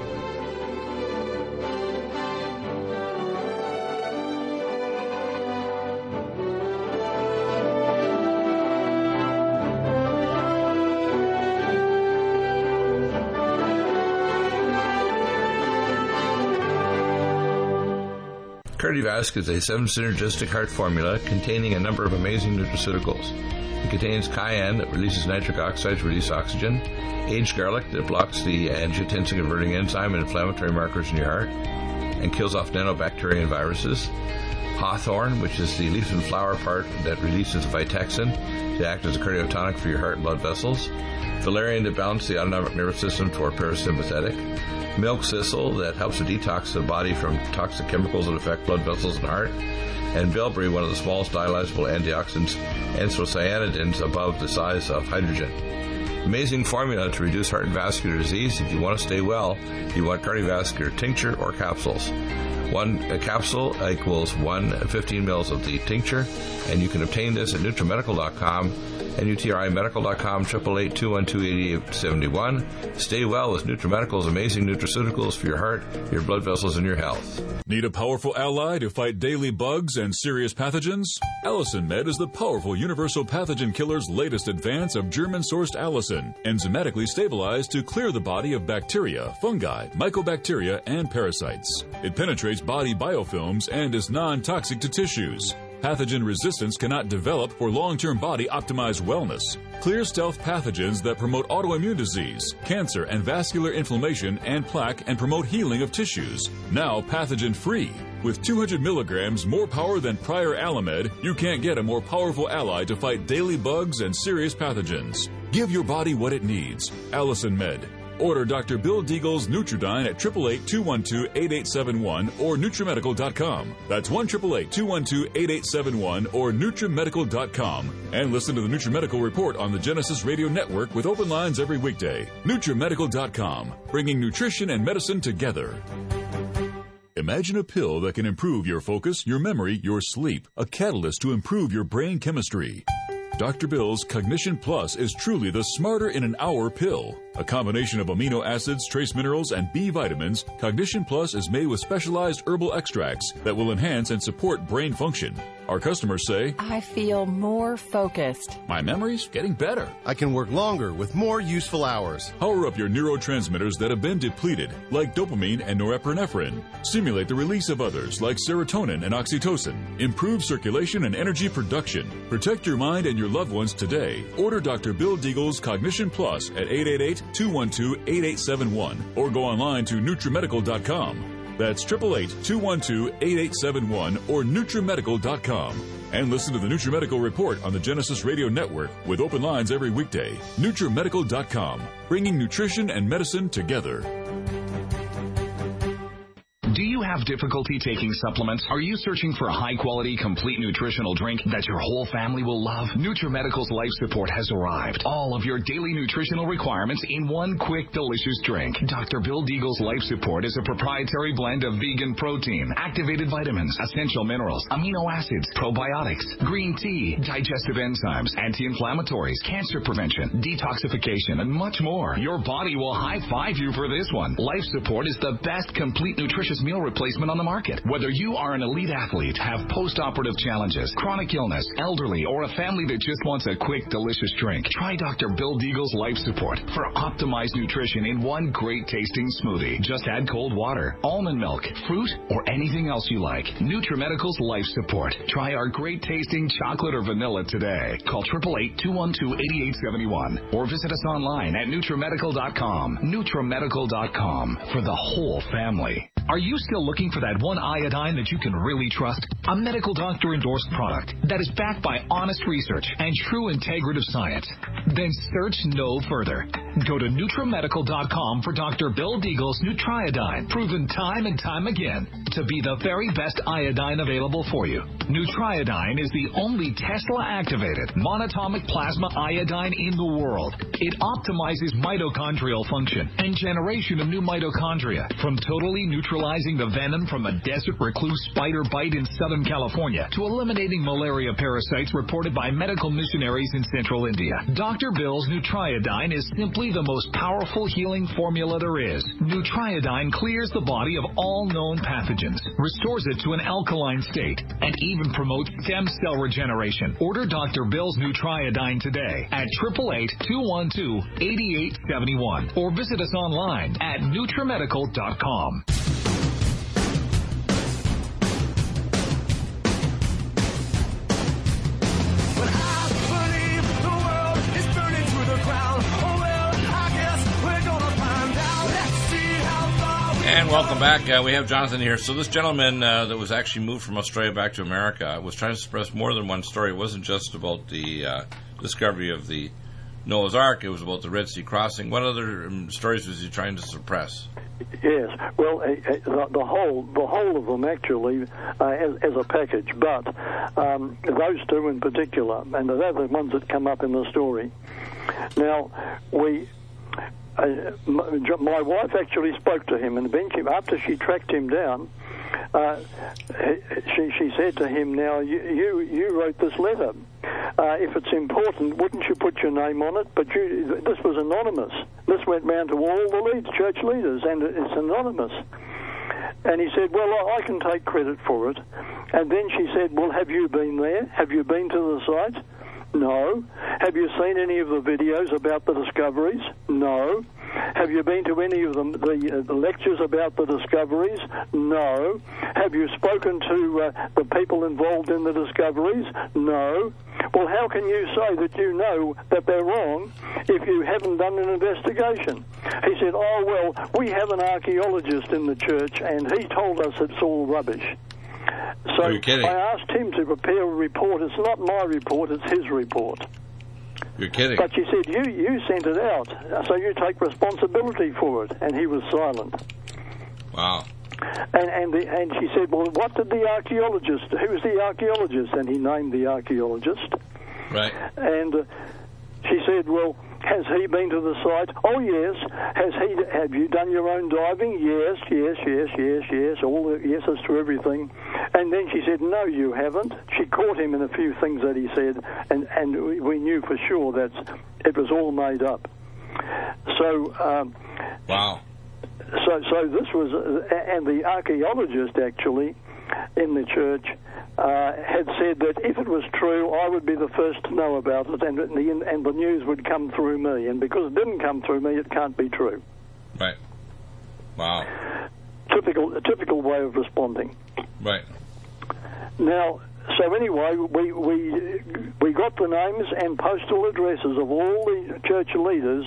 Cardiovasc is a 7-synergistic heart formula containing a number of amazing nutraceuticals. It contains cayenne that releases nitric oxide to release oxygen, aged garlic that blocks the angiotensin-converting enzyme and inflammatory markers in your heart and kills off nanobacteria and viruses, hawthorn, which is the leaf and flower part that releases vitexin to act as a cardiotonic for your heart and blood vessels, valerian to balance the autonomic nervous system toward parasympathetic, milk thistle that helps to detox the body from toxic chemicals that affect blood vessels and heart, and bilberry, one of the smallest dialyzable antioxidants, anthocyanidins above the size of hydrogen. Amazing formula to reduce heart and vascular disease. If you want to stay well, you want cardiovascular tincture or capsules. One capsule equals 15 mils of the tincture, and you can obtain this at NutriMedical.com, NutriMedical.com, 888-212-8871. Stay well with NutriMedical's amazing nutraceuticals for your heart, your blood vessels, and your health. Need a powerful ally to fight daily bugs and serious pathogens? Allicin Med is the powerful universal pathogen killer's latest advance of German-sourced allicin, enzymatically stabilized to clear the body of bacteria, fungi, mycobacteria, and parasites. It penetrates body biofilms and is non-toxic to tissues. Pathogen resistance cannot develop for long-term body-optimized wellness. Clear stealth pathogens that promote autoimmune disease, cancer and vascular inflammation and plaque and promote healing of tissues. Now pathogen-free. With 200 milligrams more power than prior Alamed, you can't get a more powerful ally to fight daily bugs and serious pathogens. Give your body what it needs. Allicin Med. Order Dr. Bill Deagle's Nutridyne at 888-212-8871 or NutriMedical.com. That's 1-888-212-8871 or NutriMedical.com. And listen to the NutriMedical Report on the Genesis Radio Network with open lines every weekday. NutriMedical.com, bringing nutrition and medicine together. Imagine a pill that can improve your focus, your memory, your sleep, a catalyst to improve your brain chemistry. Dr. Bill's Cognition Plus is truly the smarter in an hour pill. A combination of amino acids, trace minerals, and B vitamins, Cognition Plus is made with specialized herbal extracts that will enhance and support brain function. Our customers say, I feel more focused. My memory's getting better. I can work longer with more useful hours. Power up your neurotransmitters that have been depleted, like dopamine and norepinephrine. Stimulate the release of others, like serotonin and oxytocin. Improve circulation and energy production. Protect your mind and your loved ones today. Order Dr. Bill Deagle's Cognition Plus at 888-212-8871 or go online to NutriMedical.com. That's 888-212-8871 or NutriMedical.com. And listen to the NutriMedical Report on the Genesis Radio Network with open lines every weekday. NutriMedical.com, bringing nutrition and medicine together. Do you have difficulty taking supplements? Are you searching for a high-quality, complete nutritional drink that your whole family will love? NutriMedical's Life Support has arrived. All of your daily nutritional requirements in one quick, delicious drink. Dr. Bill Deagle's Life Support is a proprietary blend of vegan protein, activated vitamins, essential minerals, amino acids, probiotics, green tea, digestive enzymes, anti-inflammatories, cancer prevention, detoxification, and much more. Your body will high-five you for this one. Life Support is the best complete nutritious meal replacement on the market. Whether you are an elite athlete, have post-operative challenges, chronic illness, elderly, or a family that just wants a quick, delicious drink, try Dr. Bill Deagle's Life Support for optimized nutrition in one great-tasting smoothie. Just add cold water, almond milk, fruit, or anything else you like. NutriMedical's Life Support. Try our great-tasting chocolate or vanilla today. Call 888-212-8871 or visit us online at NutriMedical.com. NutriMedical.com for the whole family. Are you still looking for that one iodine that you can really trust? A medical doctor-endorsed product that is backed by honest research and true integrative science? Then search no further. Go to NutriMedical.com for Dr. Bill Deagle's Nutriodine, proven time and time again to be the very best iodine available for you. Nutriodine is the only Tesla-activated monatomic plasma iodine in the world. It optimizes mitochondrial function and generation of new mitochondria, from totally neutralizing the venom from a desert recluse spider bite in Southern California to eliminating malaria parasites reported by medical missionaries in Central India. Dr. Bill's Nutriodine is simply the most powerful healing formula there is. Nutriodine clears the body of all known pathogens, restores it to an alkaline state, and even promotes stem cell regeneration. Order Dr. Bill's Nutriodine today at 888-212-8871 or visit us online at NutriMedical.com. And welcome back. We have Jonathan here. So this gentleman that was actually moved from Australia back to America was trying to suppress more than one story. It wasn't just about the discovery of the Noah's Ark. It was about the Red Sea crossing. What other stories was he trying to suppress? Yes, well, the whole of them actually as a package, but those two in particular, and they're the ones that come up in the story. Now, my wife actually spoke to him, and eventually, after she tracked him down, she said to him, "Now you wrote this letter. If it's important, wouldn't you put your name on it?" But this was anonymous. This went round to all the church leaders, and it's anonymous. And he said, "Well, I can take credit for it." And then she said, "Well, have you been there? Have you been to the site?" No. Have you seen any of the videos about the discoveries? No. Have you been to any of the lectures about the discoveries? No. Have you spoken to the people involved in the discoveries? No. Well, how can you say that you know that they're wrong if you haven't done an investigation? He said, "Oh, well, we have an archaeologist in the church, and he told us it's all rubbish." So Are you kidding? I asked him to prepare a report. It's not my report, it's his report. You're kidding. But she said, you sent it out, so you take responsibility for it. And he was silent. Wow. And she said, "Well, what did the archaeologist, who's the archaeologist?" And he named the archaeologist. Right. And she said, "Well, has he been to the site?" "Oh, yes." Have you done your own diving?" Yes. All the yeses to everything. And then she said, "No, you haven't." She caught him in a few things that he said, and we knew for sure that it was all made up. So, wow. So this was, and the archaeologist actually in the church had said that if it was true, I would be the first to know about it, and the news would come through me. And because it didn't come through me, it can't be true. Right. Wow. Typical way of responding. Right. Now, so anyway, we got the names and postal addresses of all the church leaders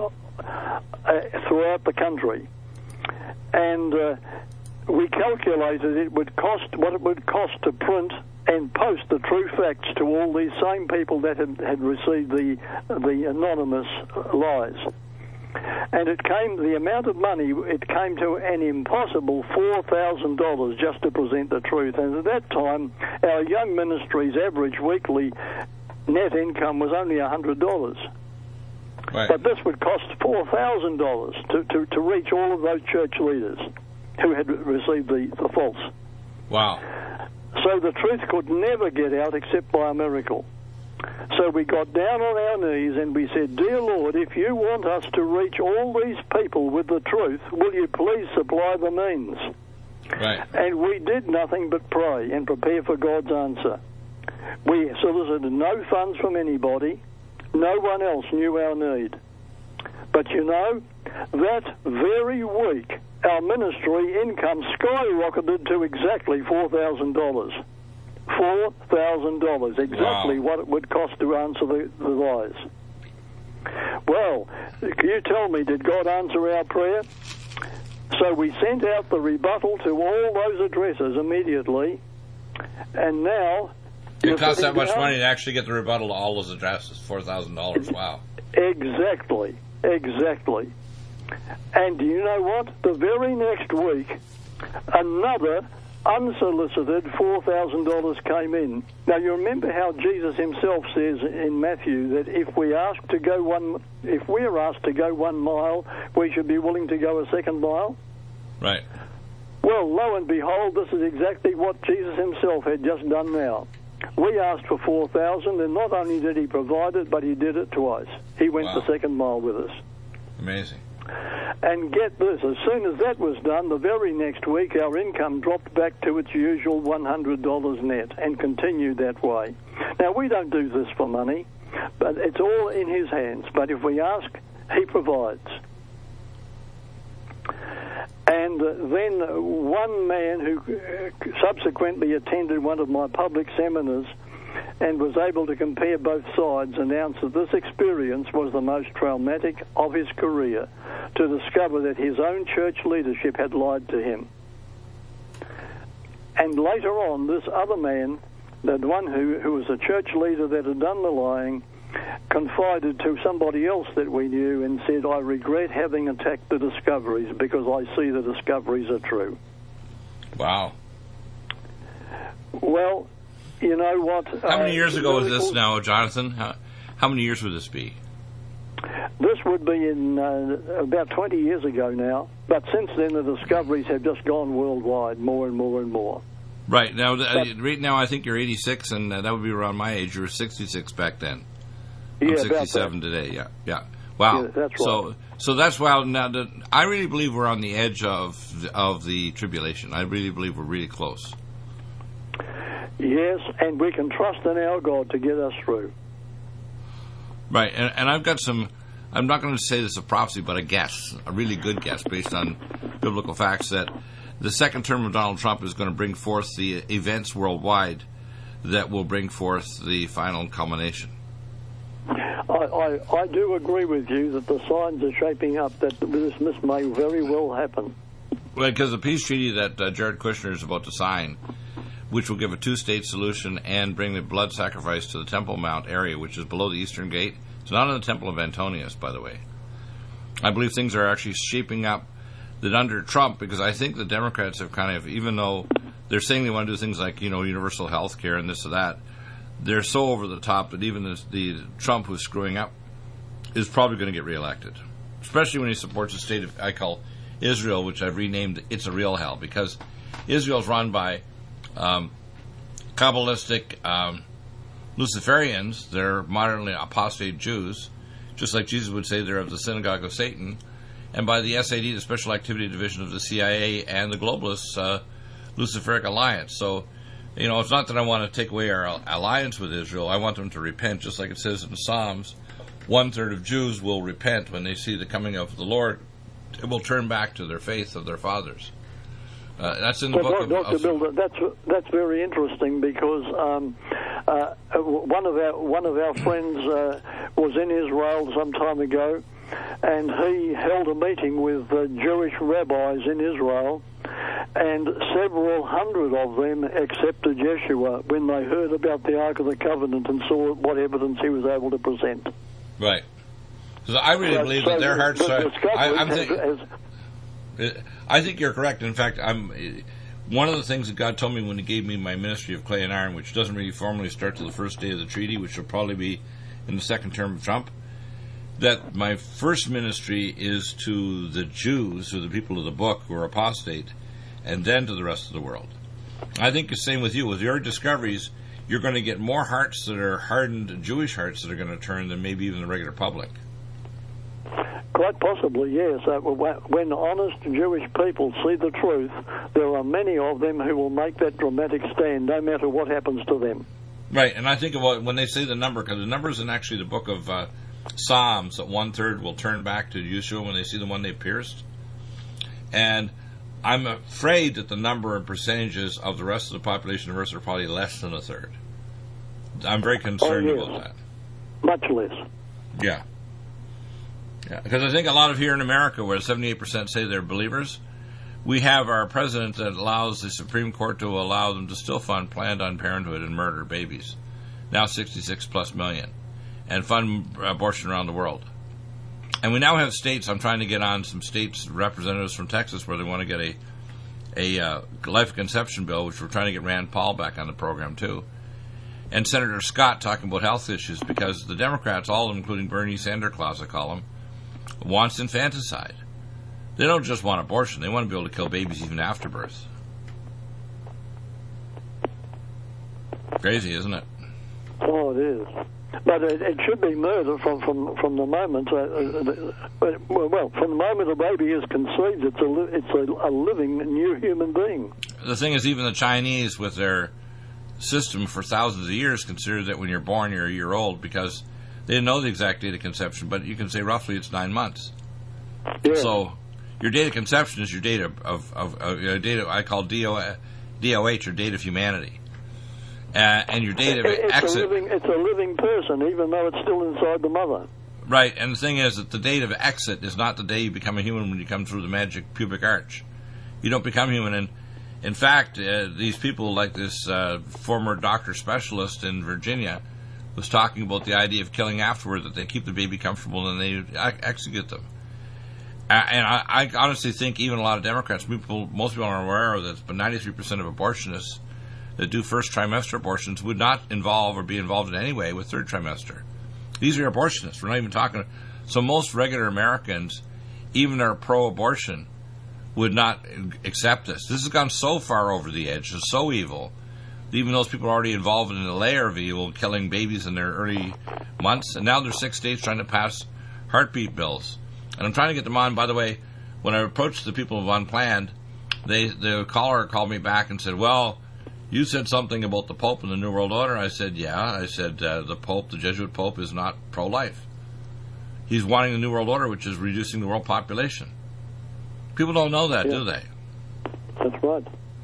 throughout the country, and we calculated it would cost what it would cost to print and post the true facts to all these same people that had received the anonymous lies. And the amount of money, it came to an impossible $4,000 just to present the truth. And at that time, our young ministry's average weekly net income was only $100. Right. But this would cost $4,000 to reach all of those church leaders who had received the false. Wow. So the truth could never get out except by a miracle. So we got down on our knees and we said, "Dear Lord, if you want us to reach all these people with the truth, will you please supply the means?" Right. And we did nothing but pray and prepare for God's answer. We solicited no funds from anybody. No one else knew our need. But you know, that very week, our ministry income skyrocketed to exactly $4,000. $4,000, exactly what it would cost to answer the lies. Well, can you tell me, did God answer our prayer? So we sent out the rebuttal to all those addresses immediately, and now... It costs that much money to actually get the rebuttal to all those addresses, $4,000. Wow. Exactly. And do you know what? The very next week, another unsolicited $4,000 came in. Now, you remember how Jesus himself says in Matthew that if we're asked to go 1 mile, we should be willing to go a second mile? Right. Well, lo and behold, this is exactly what Jesus himself had just done now. We asked for 4,000, and not only did he provide it, but he did it twice. He went the second mile with us. Amazing. And get this, as soon as that was done, the very next week our income dropped back to its usual $100 net and continued that way. Now, we don't do this for money, but it's all in his hands. But if we ask, he provides. And then one man who subsequently attended one of my public seminars and was able to compare both sides announced that this experience was the most traumatic of his career, to discover that his own church leadership had lied to him. And later on, this other man, the one who was a church leader that had done the lying, confided to somebody else that we knew and said, I regret having attacked the discoveries because I see the discoveries are true. Wow. Well, you know what? How many years ago was this now, Jonathan? How many years would this be? This would be in about 20 years ago now. But since then, the discoveries have just gone worldwide, more and more and more. Right. Now, right now, I think you're 86, and that would be around my age. You were 66 back then. I'm 67 today. Yeah. Wow. Yeah, that's right. So that's wild. Now, I really believe we're on the edge of the tribulation. I really believe we're really close. Yes, and we can trust in our God to get us through. Right, and I've got some, I'm not going to say this is a prophecy, but a guess, a really good guess based on biblical facts, that the second term of Donald Trump is going to bring forth the events worldwide that will bring forth the final culmination. I do agree with you that the signs are shaping up that this may very well happen. Well, because the peace treaty that Jared Kushner is about to sign, which will give a two-state solution and bring the blood sacrifice to the Temple Mount area, which is below the Eastern Gate. It's not in the Temple of Antonius, by the way. I believe things are actually shaping up that under Trump, because I think the Democrats have kind of, even though they're saying they want to do things like, universal health care and this or that, they're so over the top that even the Trump who's screwing up is probably going to get reelected. Especially when he supports the state of, I call Israel, which I've renamed It's a Real Hell, because Israel's run by Kabbalistic Luciferians. They're modernly apostate Jews, just like Jesus would say they're of the synagogue of Satan, and by the SAD, the Special Activity Division of the CIA, and the globalists, Luciferic Alliance. So, it's not that I want to take away our alliance with Israel. I want them to repent, just like it says in the Psalms. 1/3 of Jews will repent when they see the coming of the Lord and will turn back to their faith of their fathers. That's in the book of Dr. Bill, that's very interesting, because one of our friends was in Israel some time ago, and he held a meeting with Jewish rabbis in Israel, and several hundred of them accepted Yeshua when they heard about the Ark of the Covenant and saw what evidence he was able to present. Right. So I really believe that their hearts are... I think you're correct. In fact, one of the things that God told me when He gave me my ministry of clay and iron, which doesn't really formally start till the first day of the treaty, which will probably be in the second term of Trump, that my first ministry is to the Jews, or the people of the book who are apostate, and then to the rest of the world. I think the same with you. With your discoveries, you're going to get more hearts that are hardened, Jewish hearts that are going to turn than maybe even the regular public. Quite possibly, yes. When honest Jewish people see the truth, there are many of them who will make that dramatic stand, no matter what happens to them. Right, and I think about when they say the number, because the number is in actually the book of Psalms, that 1/3 will turn back to Yeshua when they see the one they pierced. And I'm afraid that the number and percentages of the rest of the population of Earth are probably less than 1/3. I'm very concerned about that. Much less. Yeah. Yeah, because I think a lot of here in America, where 78% say they're believers, we have our president that allows the Supreme Court to allow them to still fund Planned Parenthood and murder babies, now 66+ million, and fund abortion around the world. And we now have states, I'm trying to get on some states representatives from Texas where they want to get a life conception bill, which we're trying to get Rand Paul back on the program too. And Senator Scott talking about health issues, because the Democrats, all of them, including Bernie Sanders, I call him, wants infanticide. They don't just want abortion, they want to be able to kill babies even after birth. Crazy, isn't it? Oh, it is. But it should be murder from the moment. Well, from the moment a baby is conceived, it's a living new human being. The thing is, even the Chinese, with their system for thousands of years, consider that when you're born, you're a year old, because they didn't know the exact date of conception, but you can say roughly it's 9 months. Yeah. So your date of conception is your date of date I call DOH, or date of humanity. And your date of exit. It's a living person, even though it's still inside the mother. Right, and the thing is that the date of exit is not the day you become a human when you come through the magic pubic arch. You don't become human. And in fact, these people, like this former doctor specialist in Virginia, was talking about the idea of killing afterward, that they keep the baby comfortable and they execute them. And I honestly think even a lot of Democrats, most people aren't aware of this, but 93% of abortionists that do first trimester abortions would not involve or be involved in any way with third trimester. These are abortionists. We're not even talking. So most regular Americans, even that are pro-abortion, would not accept this. This has gone so far over the edge. It's so evil. Even those people are already involved in a layer of evil, killing babies in their early months. And now there's 6 states trying to pass heartbeat bills. And I'm trying to get them on. By the way, when I approached the people of Unplanned, the caller called me back and said, well, you said something about the Pope and the New World Order. I said, yeah. I said, the Pope, the Jesuit Pope, is not pro-life. He's wanting the New World Order, which is reducing the world population. People don't know that, do they? That's right.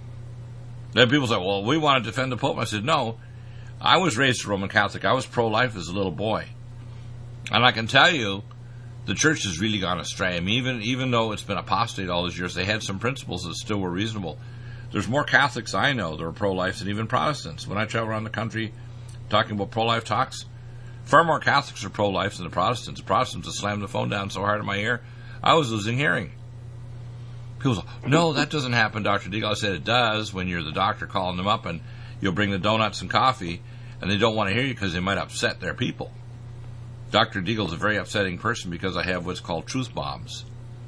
Then people say, well, we want to defend the Pope. I said, no. I was raised a Roman Catholic. I was pro-life as a little boy. And I can tell you, the church has really gone astray. I mean, even though it's been apostate all these years, they had some principles that still were reasonable. There's more Catholics I know that are pro-life than even Protestants. When I travel around the country talking about pro-life talks, far more Catholics are pro-life than the Protestants. The Protestants have slammed the phone down so hard in my ear, I was losing hearing. People say, no, that doesn't happen, Dr. Deagle. I said, it does when you're the doctor calling them up and you'll bring the donuts and coffee, and they don't want to hear you because they might upset their people. Dr. Deagle is a very upsetting person because I have what's called truth bombs.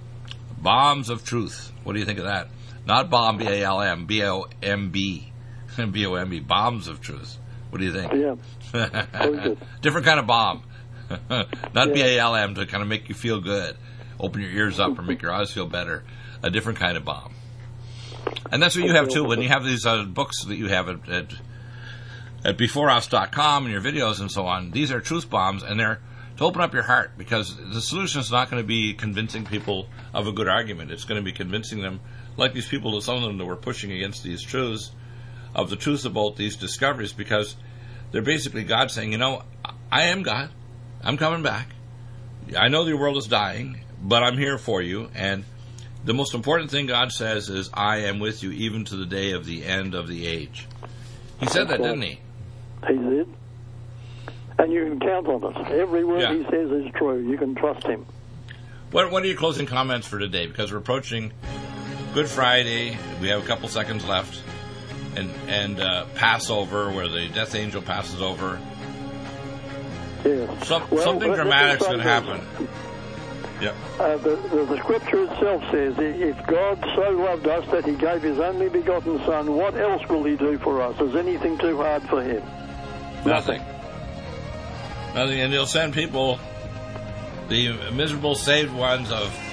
Bombs of truth. What do you think of that? Not bomb, B-A-L-M, B-O-M-B. B-O-M-B, bombs of truth. What do you think? Yeah. Very good. Different kind of bomb. Not B-A-L-M to kind of make you feel good. Open your ears up or make your eyes feel better. A different kind of bomb. And that's what you have, too. When you have these books that you have at beforeus.com and your videos and so on, these are truth bombs, and they're to open up your heart, because the solution is not going to be convincing people of a good argument. It's going to be convincing them, like these people, some of them that were pushing against these truths, of the truth about these discoveries, because they're basically God saying, you know, I am God. I'm coming back. I know the world is dying, but I'm here for you. And the most important thing God says is, I am with you even to the day of the end of the age. He said that, didn't he? He did. And you can count on it. Every word he says is true. You can trust him. What are your closing comments for today? Because we're approaching Good Friday. We have a couple seconds left. And Passover, where the death angel passes over. Yeah. Something dramatic's going to happen. Yep. The scripture itself says, if God so loved us that he gave his only begotten Son, what else will he do for us? Is anything too hard for him? Nothing. And he'll send people, the miserable saved ones of